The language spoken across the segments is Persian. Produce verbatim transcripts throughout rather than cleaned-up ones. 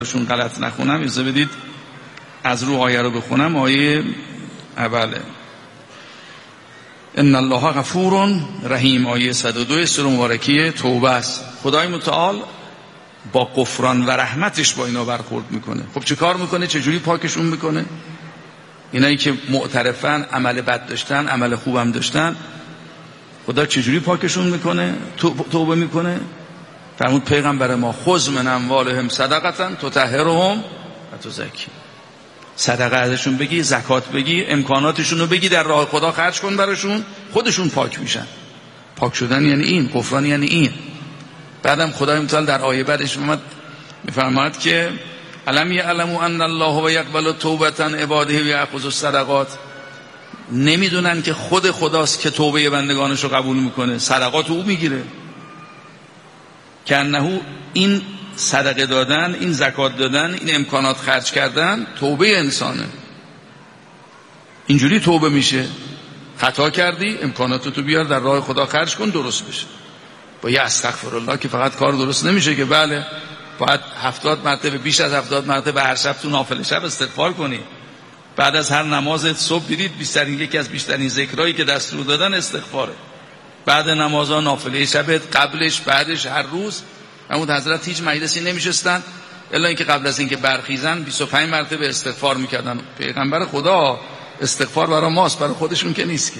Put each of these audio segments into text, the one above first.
شون غلط نخونم اجازه بدید از رو آیه رو بخونم. آیه اوله ان الله غفور رحیم، آیه صد و دو سوره مبارکه توبه است. خدای متعال با غفران و رحمتش با اینا برخورد میکنه. خب چه کار میکنه؟ چه جوری پاکشون میکنه؟ اینایی که معترفن، عمل بد داشتن، عمل خوبم داشتن، خدا چه جوری پاکشون میکنه؟ توبه میکنه. فرمود پیغمبر ما خذ من اموالهم صدقه تطهرهم و تزکی، صدقه ازشون بگی، زکات بگی، امکاناتشون رو بگی، در راه خدا خرج کن براشون، خودشون پاک میشن. پاک شدن یعنی این، غفران یعنی این. بعدم خدای متعال در آیه بعدش میفرماید که الم یعلموا ان الله یقبل توبه عباده و یاخذ الصدقات، نمیدونن که خود خداست که توبه بندگانش رو قبول میکنه، صدقات او میگیره. که انه این صدقه دادن، این زکات دادن، این امکانات خرج کردن توبه انسانه. اینجوری توبه میشه. خطا کردی، امکاناتتو بیار در راه خدا خرج کن، درست بشه. با یه استغفر الله که فقط کار درست نمیشه که بله، باید هفتاد مرتبه، بیش از هفتاد مرتبه هر شب تو نافله شب استغفار کنی. بعد از هر نماز صبح دیدید بیشترین، یکی از بیشترین ذکرایی که دستور دادن استغفاره. بعد نمازها نافله شب، قبلش، بعدش، هر روز. محمود حضرت هیچ مجلسی نمیشستن الا اینکه قبل از اینکه برخیزن بیست و پنج مرتبه استغفار میکردن. پیغمبر خدا استغفار برای ماست، برای خودشون که نیست که.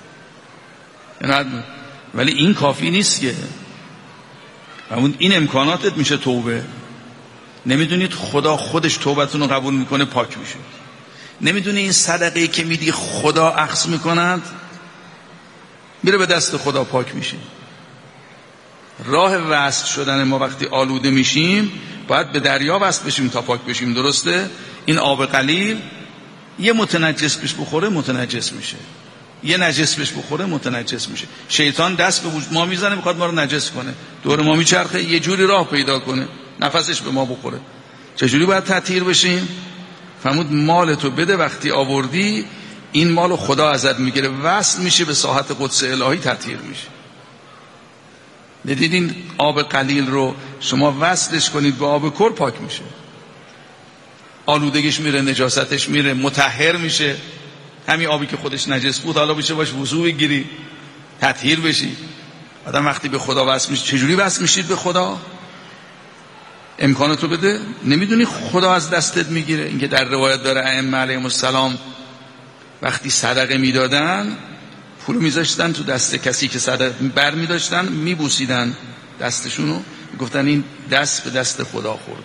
ولی این کافی نیست که. محمود این امکاناتت میشه توبه. نمیدونید خدا خودش توبتون رو قبول میکنه، پاک میشه. نمیدونی این صدقه‌ای که میدی خدا اخذ میکند، میره به دست خدا، پاک میشه. راه وصل شدن ما وقتی آلوده میشیم باید به دریا وصل بشیم تا پاک بشیم، درسته؟ این آب قلیل یه متنجس بهش بخوره متنجس میشه، یه نجس بهش بخوره متنجس میشه. شیطان دست به وجود ما میزنه، میخواد ما رو نجس کنه، دور ما میچرخه، یه جوری راه پیدا کنه نفسش به ما بخوره. چجوری باید تطهیر بشیم؟ فرمود مالتو بده، وقتی آوردی این مالو خدا ازت میگیره، وصل میشه به ساحت قدس الهی، تطهیر میشه. دیدید این آب قلیل رو شما وصلش کنید به آب کر، پاک میشه. آلودگیش میره، نجاستش میره، مطهر میشه. همین آبی که خودش نجس بود حالا بشه باش وضو بگیری، تطهیر بشی. آدم وقتی به خدا وصل میشه، چجوری وصل میشید به خدا؟ امکاناتو بده. نمیدونی خدا از دستت میگیره. اینکه در روایت داره ائمه علیهم السلام وقتی صدقه میدادن پول میذاشتن تو دست کسی که صدقه بر میداشتن، میبوسیدن دستشونو، میگفتن این دست به دست خدا خورده.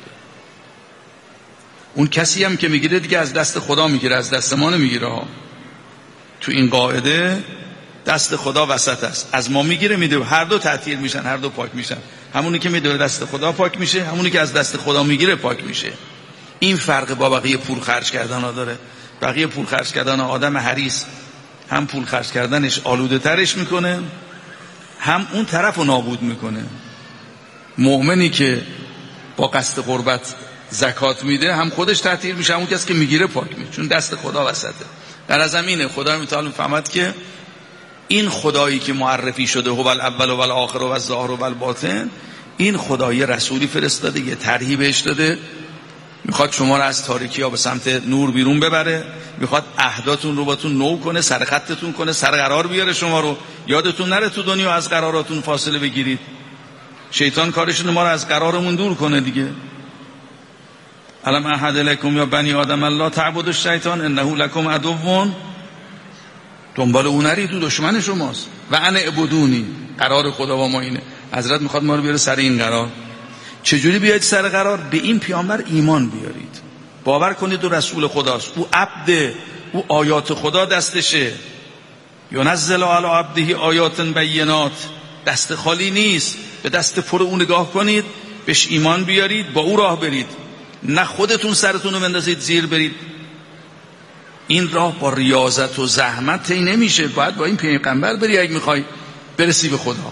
اون کسی هم که میگیره دیگه از دست خدا میگیره، از دست ما نمیگیره ها. تو این قاعده دست خدا وسط است، از ما میگیره میده، هر دو تطهیر میشن، هر دو پاک میشن. همونی که میده دست خدا پاک میشه، همونی که از دست خدا میگیره پاک میشه. این فرق با بقیه پول خرج کردن ها داره. بقیه پول خرج کردن آدم حریص هم پول خرج کردنش آلوده ترش میکنه، هم اون طرف رو نابود میکنه. مؤمنی که با قصد قربت زکات میده هم خودش تطهیر میشه، همون کسی که میگیره پاک میشه، چون دست خدا وسطه. در زمینه خدا متعال فهمد که این خدایی که معرفی شده هو الاول و الاخر و الظاهر و الباطن، این خدای رسولی فرستاده، یه طرحی بهش داده، میخواد شما رو از تاریکی ها به سمت نور بیرون ببره، میخواد عهداتون رو باتون نو کنه، سر خطتون کنه، سر قرار بیاره شما رو. یادتون نره تو دنیا از قراراتون فاصله بگیرید. شیطان کارشونه ما رو از قرارمون دور کنه دیگه. الم احد الیکم یا بنی آدم الله تعبدوا الشیطان انه لکم عدو، دنبال اون نرید، تو دشمن شماست. و انا اعبدونی، قرار خدا با ما اینه. حضرت میخواد ما رو بیاره سر این قرار. چجوری بیاید سر قرار؟ به این پیامبر ایمان بیارید، باور کنید او رسول خداست، او عبده، او آیات خدا دستشه. ینزل علی عبده آیات بینات، دست خالی نیست، به دست پر او نگاه کنید، بهش ایمان بیارید، با او راه برید، نه خودتون سرتون رو بندازید زیر برید. این راه با ریاضت و زحمت طی نمیشه، باید با این پیغمبر بری اگه میخوای برسی به خدا.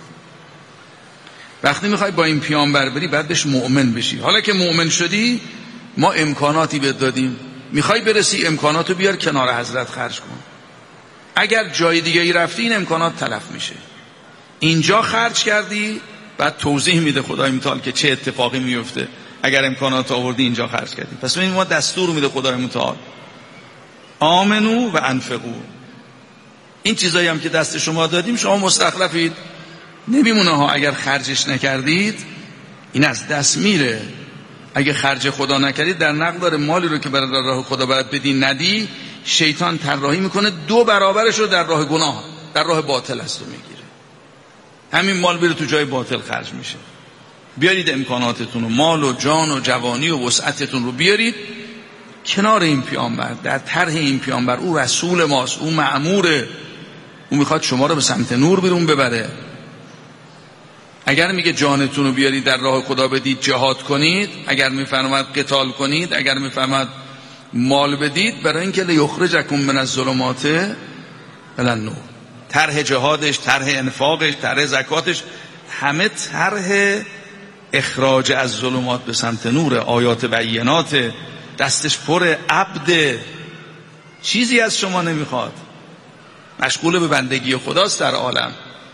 وقتی میخوای با این پیامبر بری باید بهش مؤمن بشی. حالا که مؤمن شدی، ما امکاناتی بهت دادیم، میخوای برسی امکاناتو بیار کنار حضرت خرج کن. اگر جای دیگه ای رفتی این امکانات تلف میشه. اینجا خرج کردی، بعد توضیح میده خدای متعال که چه اتفاقی میفته. اگر امکانات آوردی اینجا خرج کردی. پس ببین ما دستور میده خدای متعال آمنو و انفقو. این چیزایی هم که دست شما دادیم شما مستخلفید، نمیمونه ها. اگر خرجش نکردید این از دست میره. اگه خرج خدا نکردید در نقل داره مالی رو که برای راه خدا برات بدی ندی، شیطان طراحی میکنه دو برابرش رو در راه گناه، در راه باطل است و میگیره. همین مال بره تو جای باطل خرج میشه. بیارید امکاناتتون و مال و جان و جوانی و وسعتتون رو بیارید کنار این پیامبر، در طرح این پیامبر. او رسول ماست، او مأموره، او میخواد شما رو به سمت نور بیرون ببره. اگر میگه جانتون رو بیارید در راه خدا بدید، جهاد کنید، اگر میفرماید قتال کنید، اگر میفرماید مال بدید، برای اینکه لیخرجکم من الظلمات الی النور. طرح جهادش، طرح انفاقش، طرح زکاتش، همه طرح اخراج از ظلمات به سمت نور. آیات بینات، دستش پر عبد، چیزی از شما نمیخواد، مشغول به بندگی خداست در عالم.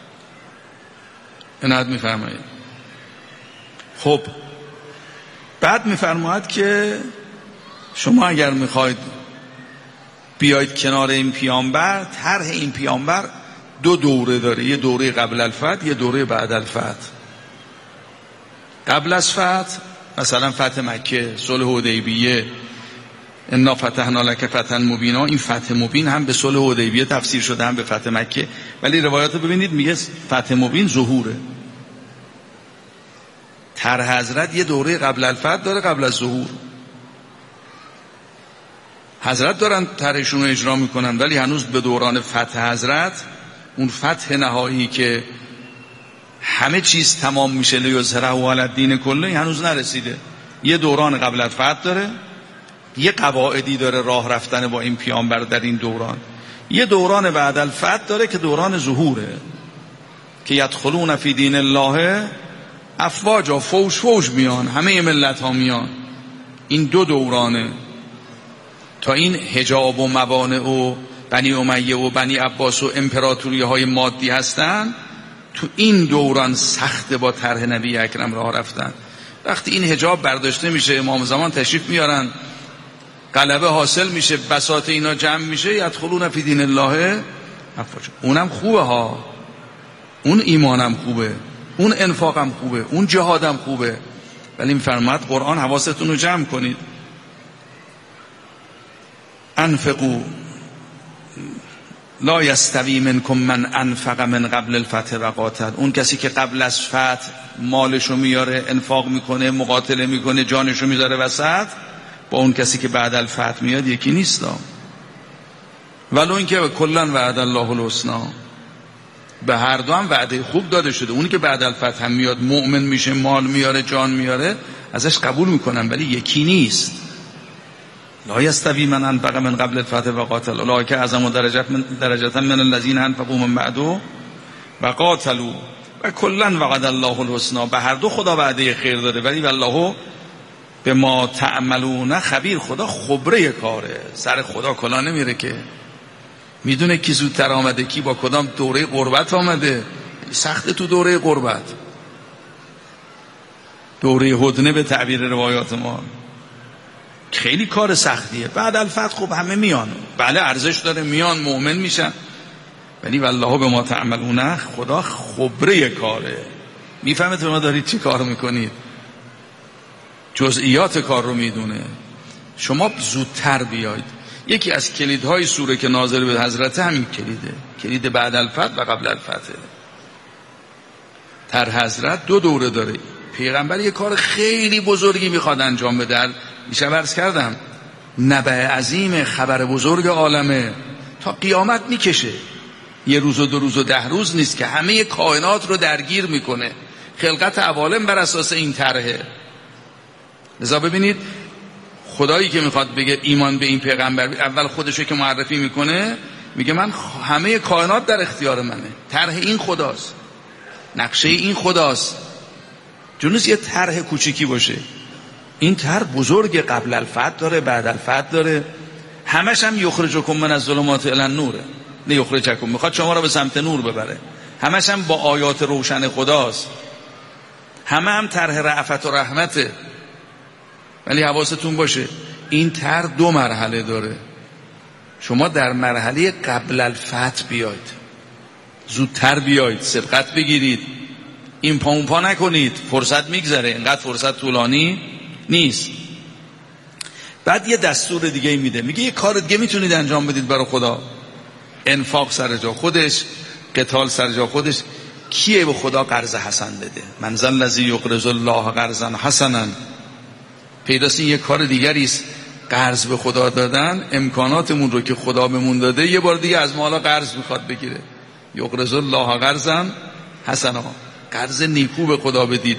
اینات میفرمایید. خب بعد میفرماید که شما اگر میخواید بیاید کنار این پیامبر، طرح این پیامبر دو دوره داره، یه دوره قبل الفتح، یه دوره بعد الفتح. قبل از فتح مثلا فتح مکه، صلح حدیبیه، انا فتحنا لک فتحا مبینا. این فتح مبین هم به صلح حدیبیه تفسیر شده، هم به فتح مکه، ولی روایات رو ببینید میگه فتح مبین ظهوره. طرح حضرت یه دوره قبل الفتح داره، قبل از ظهور. حضرت دارن طرحشون رو اجرا میکنن، ولی هنوز به دوران فتح حضرت، اون فتح نهایی که همه چیز تمام میشه لیظهره علی الدین کله، هنوز نرسیده. یه دوران قبل از فتح داره، یه قواعدی داره راه رفتن با این پیامبر در این دوران. یه دوران بعد الفتح داره که دوران ظهوره، که یدخلون فی دین الله افواجا، فوش فوش میان، همه ملت ها میان. این دو دورانه. تا این حجاب و موانع و بنی امیه و بنی عباس و امپراتوری های مادی هستن، تو این دوران سخت با طرح نبی اکرم راه رفتن. وقتی این حجاب برداشته میشه، امام زمان تشریف میارن، غلبه حاصل میشه، بساط اینا جمع میشه، یدخلون فی دین الله افواجا. اونم خوبه ها، اون ایمانم خوبه، اون انفاقم خوبه، اون جهادم خوبه، ولی میفرماد قرآن حواستون رو جمع کنید. انفقوا لا یستوی منکم من انفق من قبل الفتح و قاتل. اون کسی که قبل از فتح مالشو میاره، انفاق میکنه، مقاتله میکنه، جانشو میذاره وسط، با اون کسی که بعد الفتح میاد یکی نیست. ولو اینکه کلا وعد الله الحسنی، به هر دو هم وعده خوب داده شده. اونی که بعد الفتح هم میاد مؤمن میشه، مال میاره، جان میاره، ازش قبول میکنن، ولی یکی نیست. لا یستوی من انفق من قبل الفتح و قاتل اولئک اعظم درجات من درجات من الذین انفقوا من بعد و قاتلوا و کلا وعد الله الحسنی. به هر دو خدا وعده خیر داده، ولی والله به ما تعملون خبیر. خدا خبره کاره، سر خدا کلا نمیره که، میدونه کی زودتر آمده، کی با کدام دوره غربت آمده. سخت تو دوره غربت، دوره هدنه به تعبیر روایات ما، خیلی کار سختیه. بعد الفتح خب همه میان، بله ارزش داره، میان مؤمن میشن، ولی والله به ما تعملون خدا خبره کاره، میفهمه تو ما دارید چی کار میکنید، جزئیات کار رو میدونه. شما زودتر بیاید. یکی از کلیدهای سوره که نازل به حضرت همین کلیده، کلید بعد الفتح و قبل الفتح. در حضرت دو دوره داره. پیغمبر یه کار خیلی بزرگی میخواد انجام بده، میشه عرض کردم نبع عظیم، خبر بزرگ عالمه، تا قیامت میکشه. یه روز و دو روز و ده روز نیست که همه کائنات رو درگیر میکنه. خلقت عوالم بر اساس این طرحه. لذا ببینید خدایی که میخواد بگه ایمان به این پیغمبر، اول خودشو که معرفی میکنه، میگه من همه کائنات در اختیار منه، طرح این خداست، نقشه این خداست. جونس یه طرح کوچیکی باشه، این طرح بزرگ، قبل الفتح داره، بعد الفتح داره، همش هم یخرجکم من الظلمات الی النور. نه یخرجکم، میخواد شما رو به سمت نور ببره، همش هم با آیات روشن خداست، همه هم طرح رأفت و رحمته. ولی حواستون باشه این طرح دو مرحله داره. شما در مرحله قبل الفتح بیاید، زودتر بیاید، سبقت بگیرید، این پا اون پا نکنید، فرصت میگذره، اینقدر فرصت طولانی نیست. بعد یه دستور دیگه میده، میگه یه کار دیگه میتونید انجام بدید برای خدا. انفاق سر جا خودش، قتال سر جا خودش. کیه به خدا قرض حسن بده؟ من ذا الذی یقرض الله قرضا حسنا. پیداست این یه کار دیگری است. قرض به خدا دادن، امکاناتمون رو که خدا بهمون داده یه بار دیگه از ما حالا قرض میخواد بگیره. یقرض الله قرضا حسنا، قرض نیکو به خدا بدید.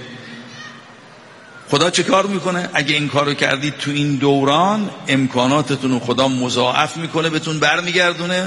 خدا چه کار میکنه؟ اگه این کارو کردید تو این دوران امکاناتتون رو خدا مضاعف میکنه، بهتون برمیگردونه.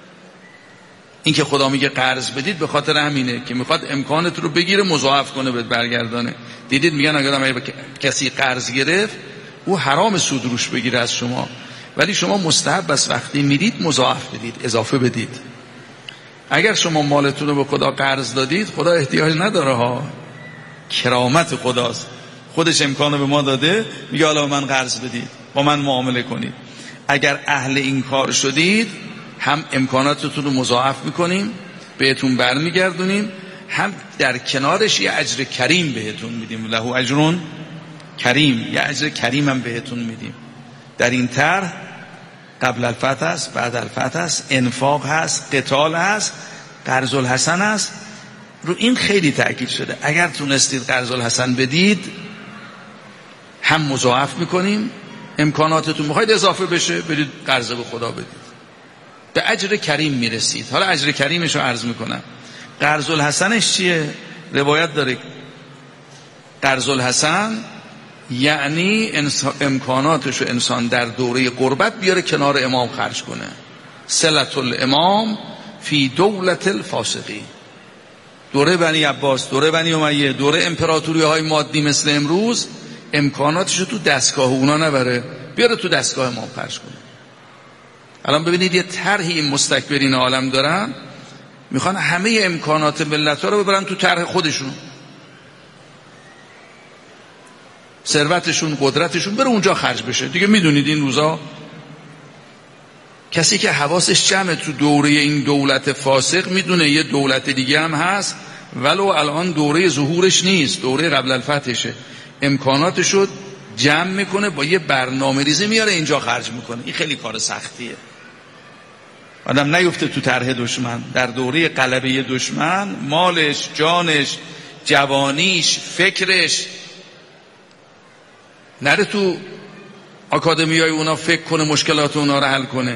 این که خدا میگه قرض بدید به خاطر همینه که میخواد امکانت رو بگیره مضاعف کنه بهت برگردانه. دیدید میگن اگر کسی قرض گرفت او حرام سود روش بگیره از شما، ولی شما مستحب بس وقتی میدید مضاعف بدید، اضافه بدید. اگر شما مالتون رو به خدا قرض دادید، خدا احتیاج نداره ها، کرامت خداست، خودش امکانو به ما داده، میگه حالا من قرض بدید، با من معامله کنید. اگر اهل این کار شدید هم امکاناتتون رو مضاعف میکنیم، بهتون برمیگردونیم، هم در کنارش یه اجر کریم بهتون میدیم. له اجر کریم، یه اجر کریم هم بهتون میدیم. در این طرح قبل الفتح است، بعد الفتح است، انفاق هست، قتال هست، قرض الحسن است. رو این خیلی تأکید شده. اگر تونستید قرض الحسن بدید هم مضاعف میکنیم، امکاناتتون میخواید اضافه بشه بدید قرض به خدا بدید، به اجر کریم میرسید. حالا اجر کریمش رو عرض میکنم. قرض الحسنش چیه؟ روایت داره قرض الحسن یعنی امکاناتش رو انسان در دوره قربت بیاره کنار امام خرج کنه. صلة الامام فی دولت الفاسقی. دوره بنی عباس، دوره بنی امیه، دوره امپراتوری های مادی مثل امروز، امکاناتش رو تو دستگاه اونا نبره، بیاره تو دستگاه امام خرج کنه. الان ببینید یه طرحی این مستکبرین عالم دارن، میخوان همه امکانات ملت ها رو ببرن تو طرح خودشون، ثروتشون، قدرتشون بره اونجا خرج بشه. دیگه میدونید این روزا کسی که حواسش جمعه تو دوره این دولت فاسق میدونه یه دولت دیگه هم هست، ولو الان دوره ظهورش نیست، دوره قبل الفتحشه. امکاناتشو جمع میکنه، با یه برنامه ریزی میاره اینجا خرج میکنه. این خیلی کار سختیه. آدم نیفته تو طرح دشمن. در دوره غلبه دشمن مالش، جانش، جوانیش، فکرش نره تو آکادمیای اونا فکر کنه مشکلات اونا رو حل کنه.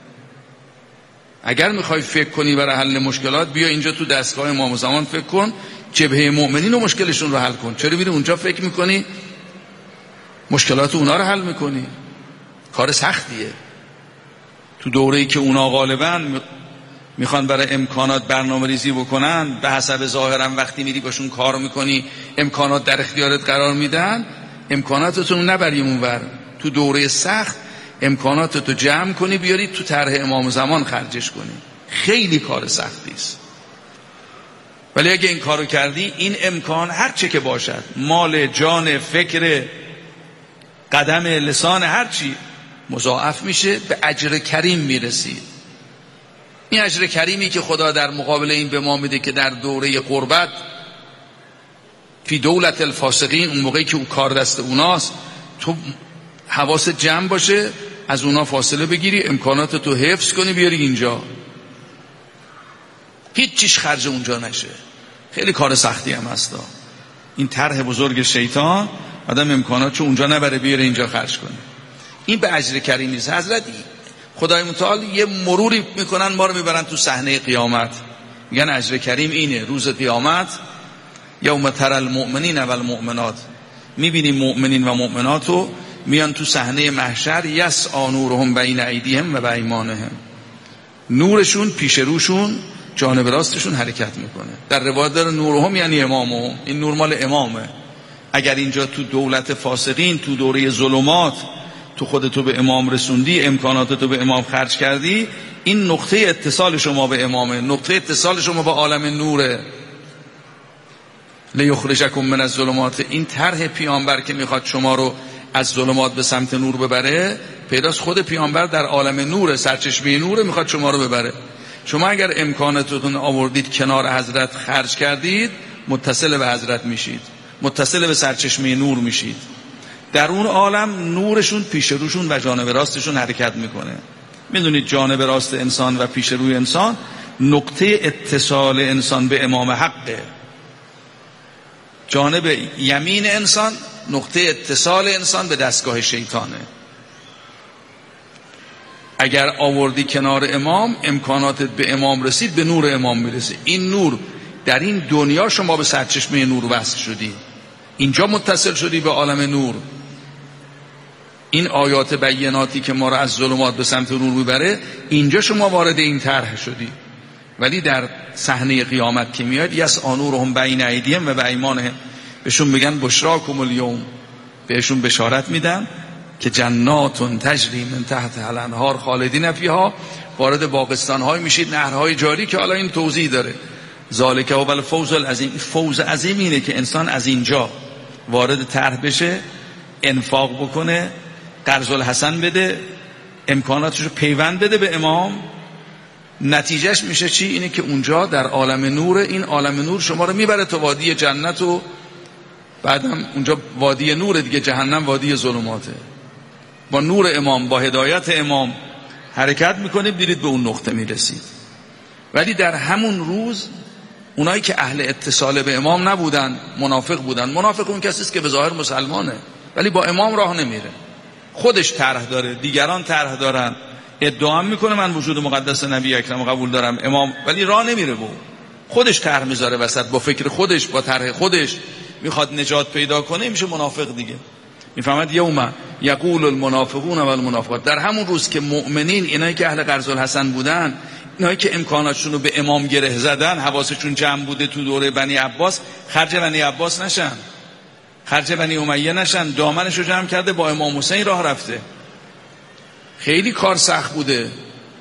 اگر میخوای فکر کنی برای حل مشکلات، بیا اینجا تو دستگاه امام زمان فکر کن، جبهه مؤمنین و مشکلشون رو حل کن. چرا میری اونجا فکر میکنی مشکلات اونا رو حل میکنی؟ کار سختیه. تو دوره‌ای که اونا غالباً میخوان برای امکانات برنامه ریزی بکنن، به حسب ظاهرم وقتی میری باشون کار میکنی امکانات در اختیارت قرار میدن، امکاناتتون نبری اونور. تو دوره سخت امکاناتتو جمع کنی بیاری تو طرح امام زمان خرجش کنی. خیلی کار سختی است. ولی اگه این کارو کردی، این امکان هر چه که باشد، مال، جان، فکر، قدم، لسان، هر چی مضاعف میشه، به اجر کریم میرسی. این اجر کریمی که خدا در مقابل این به ما میده که در دوره قربت فی دولت الفاسقین، اون موقعی که اون کار دست اوناست، تو حواس جمع باشه، از اونا فاصله بگیری، امکانات تو حفظ کنی، بیاری اینجا، هیچ چیش خرج اونجا نشه. خیلی کار سختی هم هستا. این طرح بزرگ شیطان، آدم امکاناتشو اونجا نبره بیاره اینجا خرج کنه. این به اجر کریم نیست. حضرتی خدای متعال یه مروری میکنن، ما رو میبرن تو صحنه قیامت، میگن اجر کریم اینه. روز قیامت یوم تری المؤمنین و المؤمنات، میبینیم مؤمنین و مؤمناتو میان تو صحنه محشر، یسعی نورهم بین ایدیهم و بایمانهم، نورشون پیش روشون جانب راستشون حرکت میکنه. در روایت داره نورهم یعنی امامهم، این نور مال امامه. اگر اینجا تو دولت فاسقین، تو دوره ظلمات، تو خودتو به امام رسوندی، امکاناتتو به امام خرج کردی، این نقطه اتصال شما به امامه، نقطه اتصال شما با عالم نوره. لیخرجکم من الظلمات، این طرح پیامبر که میخواد شما رو از ظلمات به سمت نور ببره، پیداست خود پیامبر در عالم نور، سرچشمه نور، میخواد شما رو ببره. شما اگر امکاناتتون آوردید کنار حضرت خرج کردید، متصل به حضرت میشید، متصل به سرچشمه نور میشید. در اون عالم نورشون پیش روشون و جانب راستشون حرکت میکنه. میدونید جانب راست انسان و پیش روی انسان نقطه اتصال انسان به امام حقه. جانب یمین انسان نقطه اتصال انسان به دستگاه شیطانه. اگر آوردی کنار امام، امکاناتت به امام رسید، به نور امام میرسه. این نور در این دنیا شما به سرچشمه نور وصل شدی، اینجا متصل شدی به عالم نور. این آیات بیناتی که ما را از ظلمات به سمت نور میبره، اینجا شما وارد این طرح شدی. ولی در صحنه قیامت که میاد، یسعی نورهم بین ایدیهم و بایمانهم، بهشون میگن بشراکم الیوم، بهشون بشارت میدن که جنات تجری من تحت الانهار خالدین فیها، وارد باغستان‌های میشید، نهرهای جاری که حالا این توضیح داره. ذالک هو الفوز العظیم. فوز عظیم اینه که انسان از اینجا وارد طرح بشه، انفاق بکنه، قرض الحسن بده، امکاناتش رو پیوند بده به امام. نتیجهش میشه چی؟ اینه که اونجا در عالم نور، این عالم نور شما رو میبره تا وادی جنت و بعدم اونجا وادی نور دیگه، جهنم وادی ظلماته. با نور امام، با هدایت امام حرکت میکنید، دیرید به اون نقطه میرسید. ولی در همون روز اونایی که اهل اتصال به امام نبودن، منافق بودن. منافق اون کسی است که به ظاهر مسلمانه ولی با امام راه نمیره، خودش طرح داره، دیگران طرح دارن، ادعا میکنه من وجود مقدس نبی اکرم قبول دارم امام، ولی راه نمیره، با خودش طرح میذاره وسط، با فکر خودش، با طرح خودش میخواد نجات پیدا کنه، میشه منافق دیگه. میفهمد یوم یقول المنافقون و المنافقات، در همون روز که مؤمنین، اینایی که اهل قرض الحسن بودن، اینایی که امکاناتشون رو به امام گره زدن، حواسشون جمع بوده تو دوره بنی عباس، خرج بنی عباس نشن، خرج بنی امیه نشن، دامنشو جمع کرده با امام حسین راه رفته. خیلی کار سخت بوده.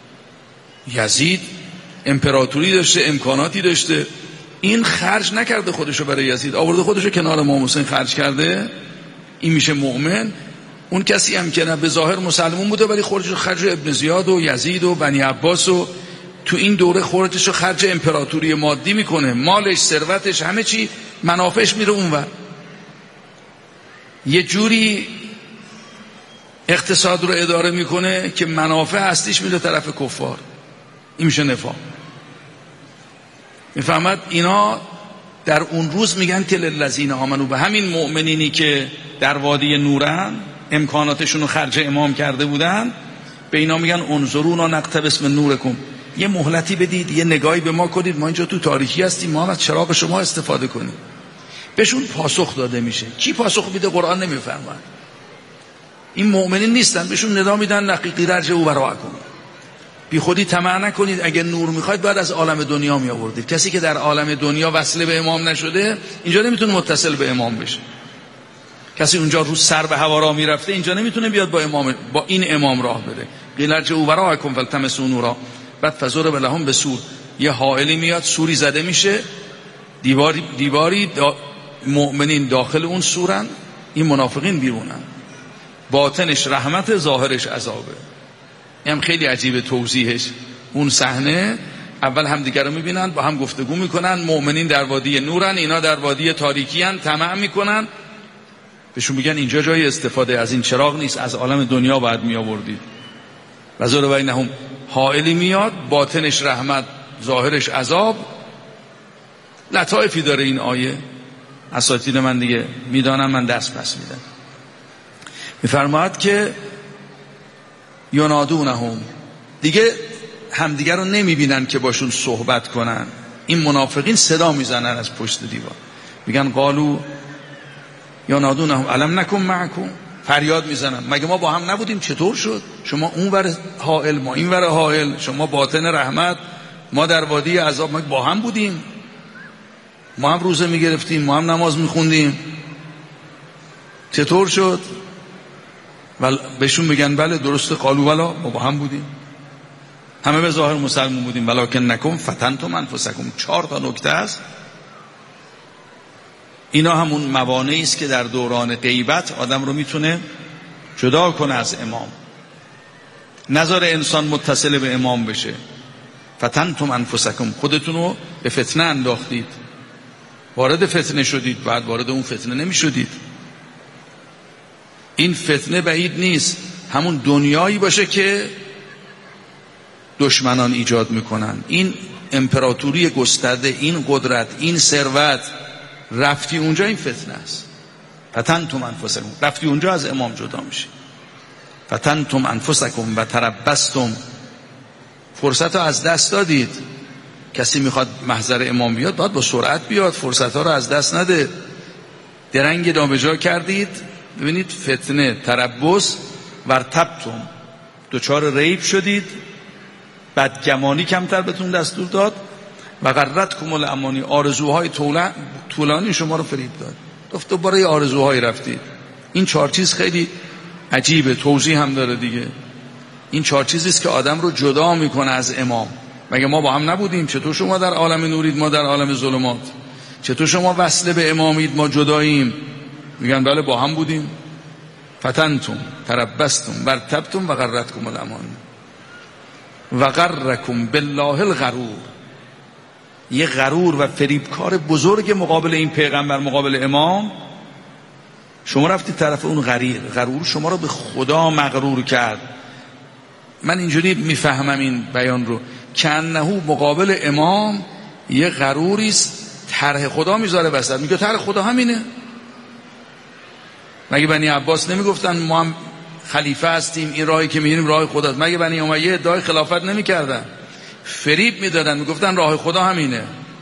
یزید امپراتوری داشته، امکاناتی داشته، این خرج نکرده خودشو برای یزید، آورده خودشو کنار امام حسین خرج کرده. این میشه مؤمن. اون کسی هم که نه به ظاهر مسلمون بوده ولی خودشو خرج ابن زیاد و یزید و بنی عباس و تو این دوره خودشو خرج امپراتوری مادی میکنه، مالش، ثروتش، همه چی منافعش میره اونور. یه جوری اقتصاد رو اداره میکنه که منافع هستیش میره طرف کفار. این میشه نفاق. میفهمد؟ اینا در اون روز میگن که للذین آمنو، به همین مؤمنینی که در وادی نورن، امکاناتشون رو خرج امام کرده بودن، به اینا میگن انظرونا نقتبس من نورکم، یه مهلتی بدید، یه نگاهی به ما کنید، ما اینجا تو تاریکی هستیم، ما هم از چراغ شما استفاده کنیم. بهشون پاسخ داده میشه. کی پاسخ میده؟ قرآن نمیفرماد. این مؤمنین نیستن، بهشون ندا میدن نقیقی رجع او براکم، بی خودی طمع نکنید، اگه نور میخواید بعد از عالم دنیا می آوردید. کسی که در عالم دنیا وصله به امام نشده، اینجا نمیتونه متصل به امام بشه. کسی اونجا رو سر به هوا راه میرفته، اینجا نمیتونه بیاد با امام، با این امام راه بره. قیل ارجعوا وراءکم فالتمسوا نورا، بعد فضرب لهم بسور، یه حائلی میاد، سوری زده میشه، دیواری دیواری دا مؤمنین داخل اون سورن، این منافقین بیرونن، باطنش رحمت، ظاهرش عذابه. هم خیلی عجیبه توضیحش. اون صحنه اول هم دیگر رو میبینن، با هم گفتگو میکنن، مؤمنین در وادی نورن، اینا در وادی تاریکی هن، طمع میکنن، بهشون میگن اینجا جای استفاده از این چراغ نیست، از عالم دنیا باید میآوردید. و زور بینهم، حائلی میاد، باطنش رحمت، ظاهرش عذاب. لطایفی داره این آیه، اساتید من دیگه میدانم، من دست پس میدم. میفرماید که ینادونهم، دیگه همدیگه رو نمیبینن که باشون صحبت کنن. این منافقین صدا میزنن از پشت دیوار، میگن قالو ینادونهم الم نکن معکم، فریاد میزنن مگه ما با هم نبودیم؟ چطور شد شما اون ور حائل، ما این ور حائل، شما باطن رحمت، ما در وادی عذاب، ما با هم بودیم، ما هم روزه میگرفتیم، ما هم نماز میخوندیم، چطور شد؟ ول بهشون میگن بله درسته، قالو ولا، ما با هم بودیم، همه به ظاهر مسلمون بودیم، ولکن نکم فتنتم انفسکم. چهار تا نکته است. اینا همون موانعی است که در دوران غیبت آدم رو میتونه جدا کنه از امام، نذار انسان متصل به امام بشه. فتنتم انفسکم، خودتون رو به فتنه انداختید، وارد فتنه شدید، بعد وارد اون فتنه نمی شدید. این فتنه بعید نیست، همون دنیایی باشه که دشمنان ایجاد میکنن. این امپراتوری گسترده، این قدرت، این ثروت، رفتی اونجا این فتنه است. فتنتم انفسکم، رفتی اونجا از امام جدا میشه. فتنتم انفسکم و تربستم، فرصت رو از دست دادید. کسی میخواد محضر امام بیاد باید با سرعت بیاد، فرصت ها رو از دست نده. درنگ نابجا کردید. ببینید فتنه، تربص، ورتبتم، دوچار ریب شدید، بدگمانی کمتر بهتون دستور داد. و غرتکم الامانی، آرزوهای طولانی شما رو فریب داد. گفت دوباره آرزوهای رفتید. این چهار چیز خیلی عجیبه، توضیح هم داره دیگه. این چهار چیزی است که آدم رو جدا میکنه از امام. مگه ما با هم نبودیم؟ چطور شما در عالم نورید ما در عالم ظلمات؟ چطور شما وصله به امامید ما جداییم؟ میگن بله با هم بودیم. فتنتم تربستم ورتبتم و غرتکم الامان و غرکم بالله الغرور. یه غرور و فریبکار بزرگ مقابل این پیغمبر، مقابل امام. شما رفتید طرف اون غریر، غرور شما رو به خدا مغرور کرد. من اینجوری میفهمم این بیان رو که انه مقابل امام یه غروریست، طرح خدا میذاره وسط، میگه طرح خدا همینه. مگه بنی عباس نمیگفتن ما هم خلیفه هستیم، این راهی که میریم راه خداست؟ مگه بنی امیه ادعای خلافت نمیکردن؟ فریب میدادن، میگفتن راه خدا همینه.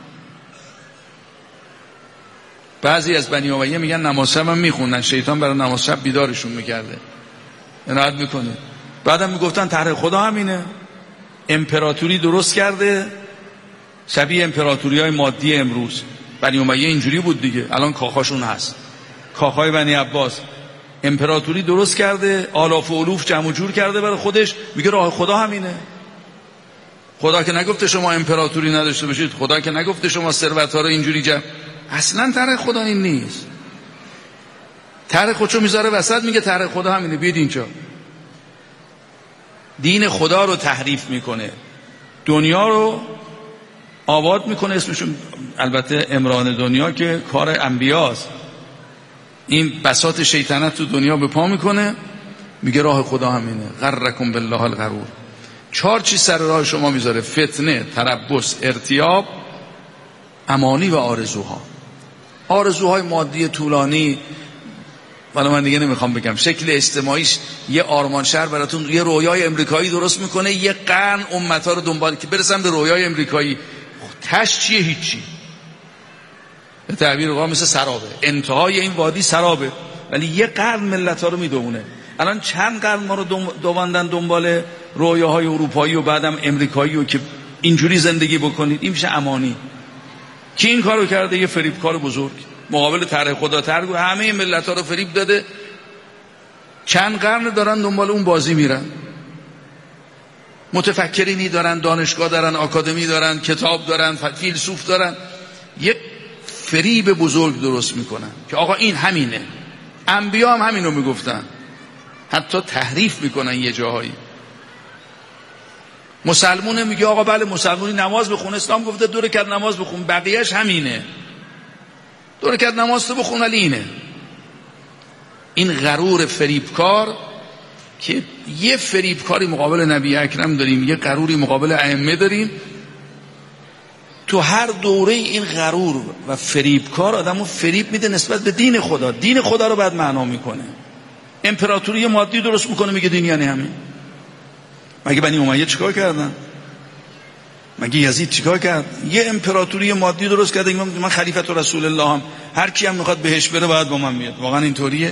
بعضی از بنی امیه میگن نماز شب هم میخوندن، شیطان برای نماز شب بیدارشون میکرده، عنایت میکنه. بعدم میگفتن طرح خدا همینه، امپراتوری درست کرده شبیه امپراتوری های مادی امروز. بنی امیه اینجوری بود دیگه، الان کاخاشون هست، کاخای بنی عباس. امپراتوری درست کرده، آلاف و الوف جمع و جور کرده برای خودش، میگه راه خدا همینه. خدا که نگفته شما امپراتوری نداشته باشید، خدا که نگفته شما ثروت ها رو اینجوری جمع. اصلا طرح خدا این نیست. طرح خودشو میذاره وسط، میگه طرح خدا همینه، بیاید اینجا. دین خدا رو تحریف میکنه، دنیا رو آباد میکنه. اسمشون البته امران دنیا که کار انبیاست. این بساط شیطنت تو دنیا به پا میکنه، میگه راه خدا همینه. غرکم بالله الغرور. چهار چیز سر راه شما میذاره: فتنه، تربص، ارتیاب، امانی و آرزوها. آرزوهای مادی طولانی، ولی من دیگه نمیخوام بگم. شکل اجتماعیش یه آرمان شهر براتون، یه رویای امریکایی درست میکنه، یه قرن امتها رو دنبال که برسن به رویای امریکایی. تش چیه؟ هیچی. به تعبیر واقعا مثل سرابه، انتهای این وادی سرابه، ولی یه قرن ملت ها رو میدونه. الان چند قرن ما رو دواندن دنبال رویاهای اروپایی و بعدم امریکایی و که اینجوری زندگی بکنید. این میشه امانی. کی این کارو کرده؟ یه فریبکار بزرگ مقابل طرح خدا ترگو همه ملت ها رو فریب داده. چند قرن دارن دنبال اون بازی میرن. متفکرینی دارن، دانشگاه دارن، آکادمی دارن، کتاب دارن، فیلسوف دارن، یک فریب بزرگ درست میکنن که آقا این همینه. انبیا هم همینو میگفتن، حتی تحریف میکنن یه جاهایی. مسلمونه میگه آقا بله مسلمونی نماز بخون، اسلام گفته دو رکعت نماز بخون، بقیهش همینه. دو رکعت نماز تو بخون ولی اینه. این غرور فریبکار که یه فریبکاری مقابل نبی اکرم داریم، یه غروری مقابل ائمه داریم. تو هر دوره این غرور و فریبکار آدمو فریب میده نسبت به دین خدا. دین خدا رو بعد معنا میکنه. امپراتوری مادی درست میکنه، میگه دین یعنی همین. مگه بنی امیه چیکار کردن؟ مگه یزید چیکار کرد؟ یه امپراتوری مادی درست کرده، من خلیفت رسول الله هم، هر کی هم میخواد بهش بره باید با من میاد. واقعا اینطوریه؟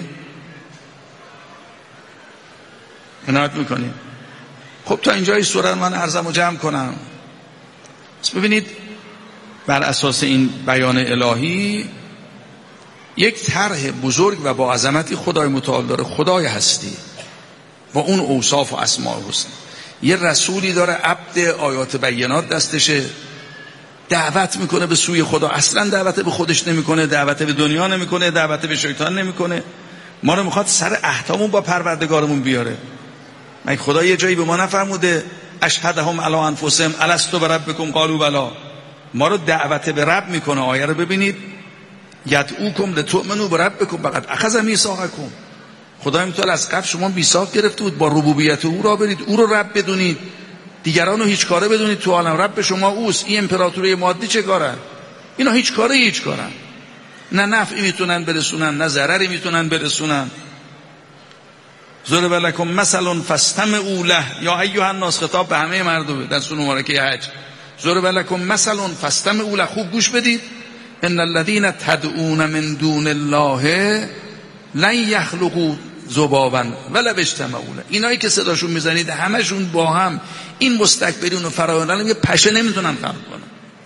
عنایت میکنیم. خب تا اینجای سوره من عرضمو جمع کنم. پس ببینید بر اساس این بیان الهی یک طرح بزرگ و با عظمتی خدای متعال داره. خدای هستی و اون اوصاف و اسماء حسن. یه رسولی داره، عبد آیات بینات دستشه، دعوت میکنه به سوی خدا. اصلا دعوت به خودش نمیکنه، دعوت به دنیا نمیکنه، دعوت به شیطان نمیکنه. ما رو میخواد سر احکاممون با پروردگارمون بیاره. مگه خدا یه جایی به ما نفرموده اشهدهم علی انفسهم الست بربکم قالوا بلی؟ ما رو دعوت به رب میکنه. آیه رو ببینید، یدعوکم لتؤمنوا بربکم فقد اخذ میثاقکم. خدای متعال از قبل شما میثاق گرفته بود با ربوبیت او را برید، او رو رب بدونید، دیگران رو هیچ کاره بدونید تو عالم. رب شما اوست. این امپراتوری مادی چه کارن؟ اینا هیچ کاره هیچ کارن، نه نفعی میتونن برسونن نه ضرری میتونن برسونن. ضرب لکم مثل فاستمعوا له یا ایها الناس، خطاب به همه مردم در سوره مبارکه حج. ضرب لکم مثل فاستمعوا له، خوب گوش بدید. ان الذين تدعون من دون الله لن يخلقوا ذبابا ولا اجتمعوا له. اینایی که صداشون میزنید همشون با هم، این مستکبرین و فرعونان، یه پشه نمیتونن خلق کنن.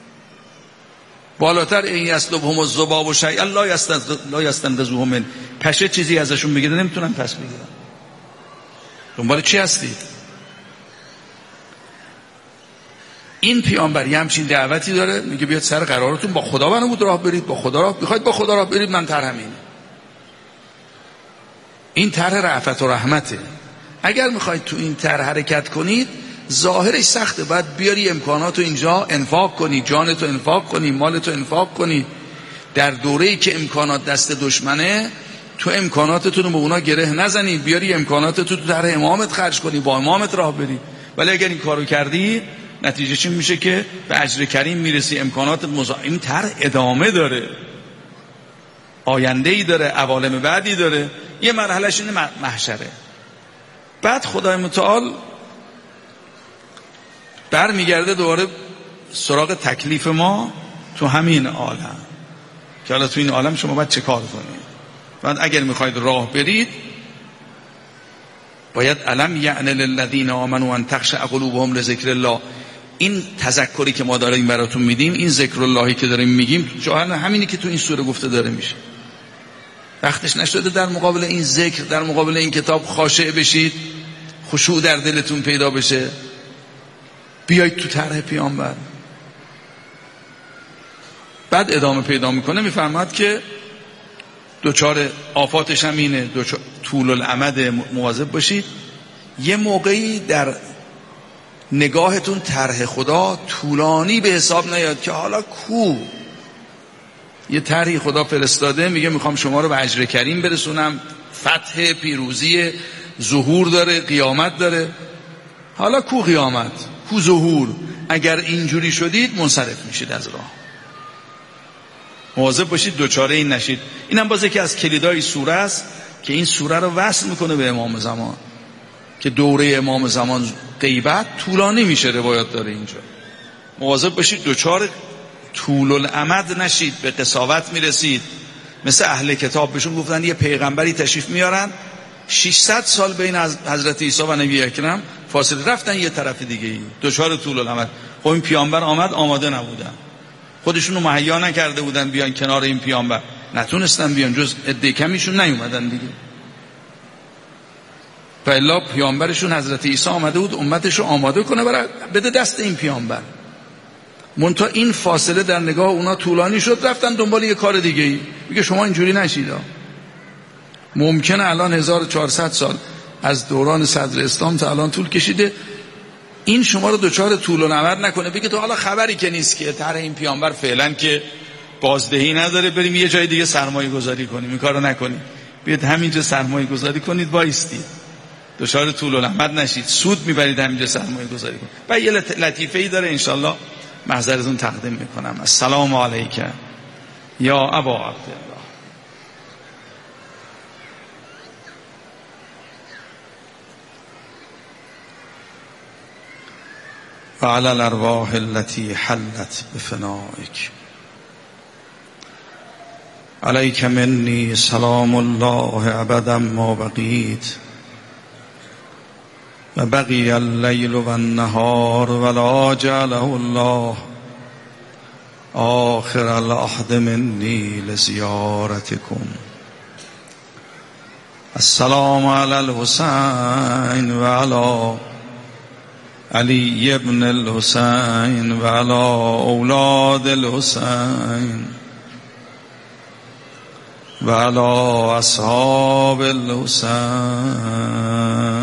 بالاتر این یسلبهم الذباب و شیئا لا یستنقذوه من، پشه چیزی ازشون بگیره نمیتونن پس بگیرن. دنبال چی هستید؟ این پیامبر یه همچین دعوتی داره، میگه بیاد سر قرارتون با خدا بنا بود راه برید، با خدا راه بخواید با خدا راه برید، من طرح همینه. این طرح رأفت و رحمته. اگر میخواید تو این طرح حرکت کنید ظاهرش سخته، باید بیاری امکاناتو اینجا انفاق کنی، جانتو انفاق کنی، مالتو انفاق کنی. در دوره‌ای که امکانات دست دشمنه تو امکاناتتون رو به اونا گره نزنی، بیاری امکاناتتو تو طرح امامت خرج کنی، با امامت راه بری. ولی اگر این کارو کردی نتیجه چی میشه؟ که به اجر کریم میرسی، امکانات مزا... این طرح ادامه داره، آینده‌ای داره، عوالم بعدی داره. یه مرحلهش اینه محشره. بعد خدای متعال برمیگرده دوباره سراغ تکلیف ما تو همین عالم، که حالا تو این عالم شما باید چه کار کنید. بعد اگر میخواید راه برید باید علم یعن للذین آمنوا ان تخشع قلوبهم لذکر الله. این تذکری که ما داریم براتون میدیم، این ذکر اللهی که داریم میگیم، جاهل همینی که تو این سوره گفته داره میشه. وقتش نشده در مقابل این ذکر، در مقابل این کتاب خاشع بشید، خشوع در دلتون پیدا بشه، بیایید تو طرح پیامبر. بعد ادامه پیدا میکنه، میفرماد که دوچار آفاتش هم اینه، دوچار طول الامد، مواظب باشید یه موقعی در نگاهتون طرح خدا طولانی به حساب نیاد که حالا کو یه طرحی خدا فرستاده، میگه میخوام شما رو به اجر کریم برسونم، فتح، پیروزی، ظهور داره، قیامت داره. حالا کو قیامت، کو ظهور؟ اگر اینجوری شدید منصرف میشید از راه. مواظب باشید دوچاره این نشید. اینم باز یکی از کلیدای سوره است که این سوره رو وصل میکنه به امام زمان، که دوره امام زمان غیبت طولانی میشه، روایات داره اینجا. مواظب باشید دوچار طول الامد نشید، به قساوت میرسید. مثل اهل کتاب بهشون گفتن یه پیغمبری تشریف میارن، ششصد سال بین از حضرت عیسی و نبی اکرم فاصله، رفتن یه طرف دیگه ای، دوچار طول الامد. خب این پیامبر آمد، آماده نبودن، خودشونو مهیا نکرده بودن بیان کنار این پیامبر، نتونستن بیان، جز عده کمیشون نیومدن دیگه. فالا پیامبرشون حضرت عیسی آمده بود امتشو آماده کنه برای بده دست این پیامبر. منتها این فاصله در نگاه اونا طولانی شد، رفتن دنبال یه کار دیگه ای. میگه شما اینجوری نشید. ممکنه الان هزار و چهارصد سال از دوران صدر اسلام تا الان طول کشیده، این شما رو دوچار طول و نورد نکنه، بگه تو حالا خبری که نیست که طرح این پیامبر فعلا که بازدهی نداره، بریم یه جای دیگه سرمایه گذاری کنیم. این کارو نکنید، بیاید همینجا سرمایه گذاری کنید، وایستید، دوچار طول و نورد نشید، سود میبرید همینجا سرمایه گذاری کنید. و یه لطیفه ای داره انشالله محضرتون تقدیم میکنم. السلام علیک یا ابا عبدالله. و علی الارواح التي حلت بفنائک علیک منی سلام الله ابدا ما بقیت و بقی اللیل و النهار ولا جعله الله آخر العهد منی لزیارتکم. السلام علی الحسین و علی علی ابن الحسین و علی اولاد الحسین و علی اصحاب الحسین.